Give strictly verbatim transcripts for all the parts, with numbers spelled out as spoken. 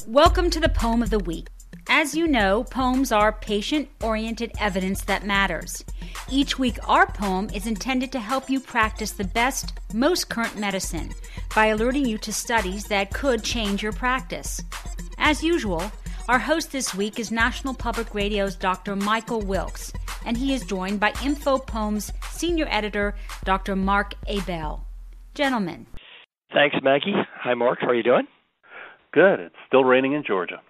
Welcome to the Poem of the Week. As you know, poems are patient-oriented evidence that matters. Each week, our poem is intended to help you practice the best, most current medicine by alerting you to studies that could change your practice. As usual, our host this week is National Public Radio's Doctor Michael Wilkes, and he is joined by Info Poems Senior Editor Doctor Mark Abell. Gentlemen. Thanks, Maggie. Hi, Mark. How are you doing? Good. It's still raining in Georgia.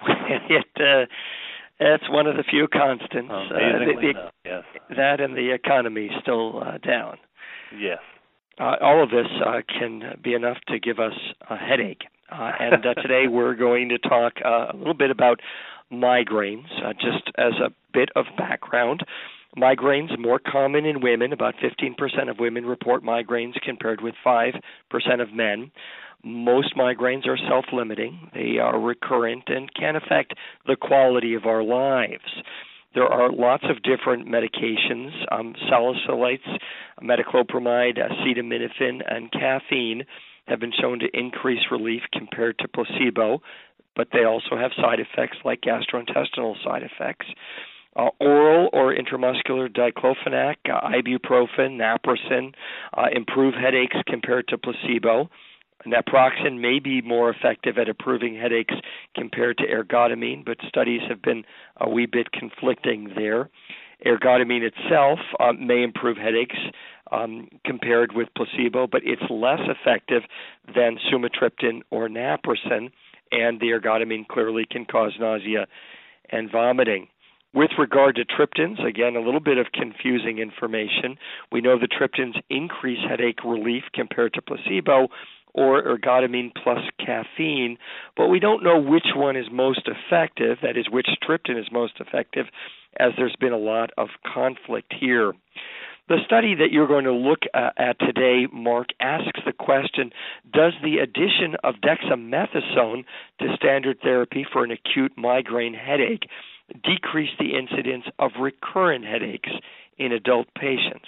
it uh, That's one of the few constants. Oh, amazingly uh, the, enough, yes. That and the economy still uh, down. Yes. Uh, all of this uh, can be enough to give us a headache. Uh, and uh, today we're going to talk uh, a little bit about migraines, uh, just as a bit of background. Migraines more common in women. About fifteen percent of women report migraines compared with five percent of men. Most migraines are self-limiting. They are recurrent and can affect the quality of our lives. There are lots of different medications, um, salicylates, metoclopramide, acetaminophen, and caffeine have been shown to increase relief compared to placebo, but they also have side effects like gastrointestinal side effects. Uh, oral or intramuscular diclofenac, uh, ibuprofen, naproxen uh, improve headaches compared to placebo. Naproxen may be more effective at improving headaches compared to ergotamine, but studies have been a wee bit conflicting there. Ergotamine itself uh, may improve headaches um, compared with placebo, but it's less effective than sumatriptan or naproxen, and the ergotamine clearly can cause nausea and vomiting. With regard to triptans, again, a little bit of confusing information. We know the triptans increase headache relief compared to placebo or ergotamine plus caffeine, but we don't know which one is most effective, that is, which triptan is most effective, as there's been a lot of conflict here. The study that you're going to look uh, at today, Mark, asks the question, does the addition of dexamethasone to standard therapy for an acute migraine headache decrease the incidence of recurrent headaches in adult patients?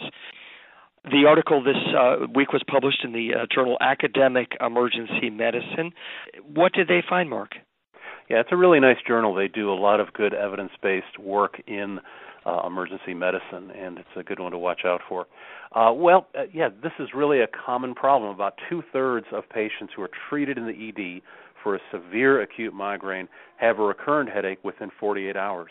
The article this uh, week was published in the uh, journal Academic Emergency Medicine. What did they find, Mark? Yeah, it's a really nice journal. They do a lot of good evidence-based work in uh, emergency medicine, and it's a good one to watch out for. Uh, well, uh, yeah, this is really a common problem. About two-thirds of patients who are treated in the E D for a severe acute migraine have a recurrent headache within forty-eight hours.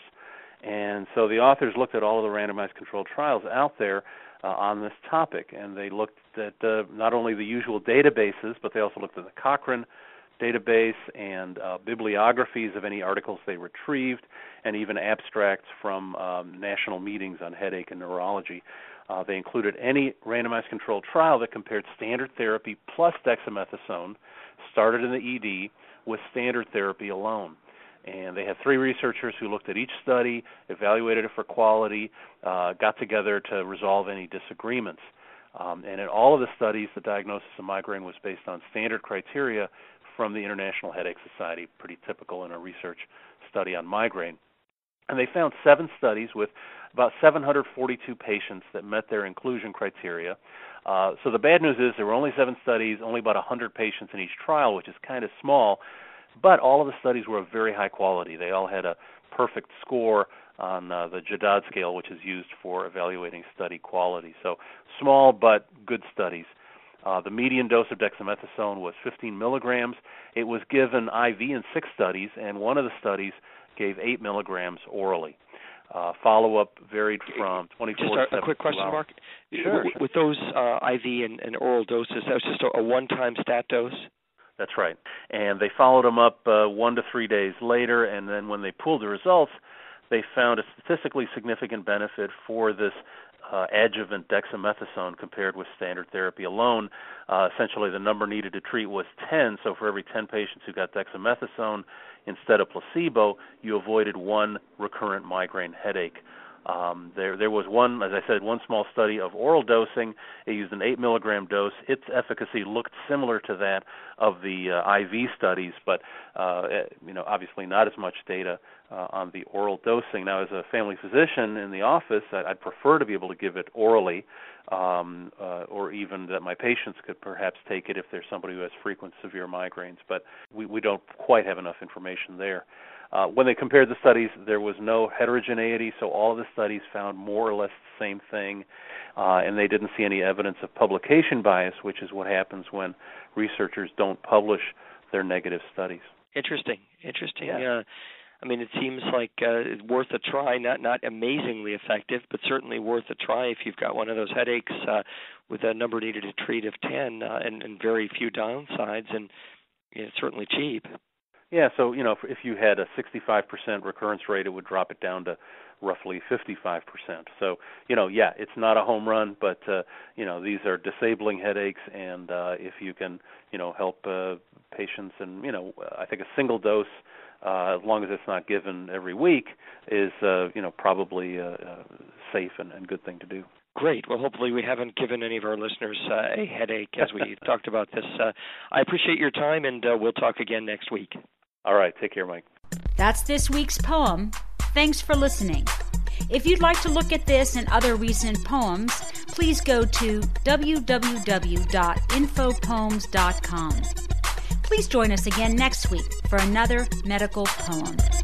And so the authors looked at all of the randomized controlled trials out there uh, on this topic, and they looked at uh, not only the usual databases, but they also looked at the Cochrane database and uh, bibliographies of any articles they retrieved, and even abstracts from um, national meetings on headache and neurology. Uh, they included any randomized controlled trial that compared standard therapy plus dexamethasone, started in the E D, with standard therapy alone. And they had three researchers who looked at each study, evaluated it for quality, uh, got together to resolve any disagreements. Um, and in all of the studies, the diagnosis of migraine was based on standard criteria from the International Headache Society, pretty typical in a research study on migraine. And they found seven studies with about seven hundred forty-two patients that met their inclusion criteria. Uh, so the bad news is there were only seven studies, only about one hundred patients in each trial, which is kind of small, but all of the studies were of very high quality. They all had a perfect score on uh, the Jadad scale, which is used for evaluating study quality. So small but good studies. Uh, the median dose of dexamethasone was fifteen milligrams. It was given I V in six studies, and one of the studies gave eight milligrams orally. Uh, follow-up varied from twenty-four just to a, a quick question, hours. Mark. Sure. W- with those uh, I V and, and oral doses, that was just a, a one-time stat dose? That's right. And they followed them up uh, one to three days later, and then when they pulled the results, they found a statistically significant benefit for this uh, adjuvant dexamethasone compared with standard therapy alone. Uh, essentially, the number needed to treat was ten, so for every ten patients who got dexamethasone instead of placebo, you avoided one recurrent migraine headache. Um, there, there was one, as I said, one small study of oral dosing. It used an eight milligram dose. Its efficacy looked similar to that of the uh, I V studies, but uh, you know, obviously not as much data uh, on the oral dosing. Now, as a family physician in the office, I'd prefer to be able to give it orally, um, uh, or even that my patients could perhaps take it if there's somebody who has frequent severe migraines, but we, we don't quite have enough information there. Uh, when they compared the studies, there was no heterogeneity, so all of the studies found more or less the same thing, uh, and they didn't see any evidence of publication bias, which is what happens when researchers don't publish their negative studies. Interesting, interesting. Yeah. Uh, I mean, it seems like uh, it's worth a try, not not amazingly effective, but certainly worth a try if you've got one of those headaches uh, with a number needed to treat of ten uh, and, and very few downsides, and you know, it's certainly cheap. Yeah, so, you know, if you had a sixty-five percent recurrence rate, it would drop it down to roughly fifty-five percent. So, you know, yeah, it's not a home run, but, uh, you know, these are disabling headaches, and uh, if you can, you know, help uh, patients, and, you know, I think a single dose, uh, as long as it's not given every week, is, uh, you know, probably a, a safe and, and good thing to do. Great. Well, hopefully we haven't given any of our listeners uh, a headache as we talked about this. Uh, I appreciate your time, and uh, we'll talk again next week. All right. Take care, Mike. That's this week's poem. Thanks for listening. If you'd like to look at this and other recent poems, please go to w w w dot info poems dot com. Please join us again next week for another medical poem.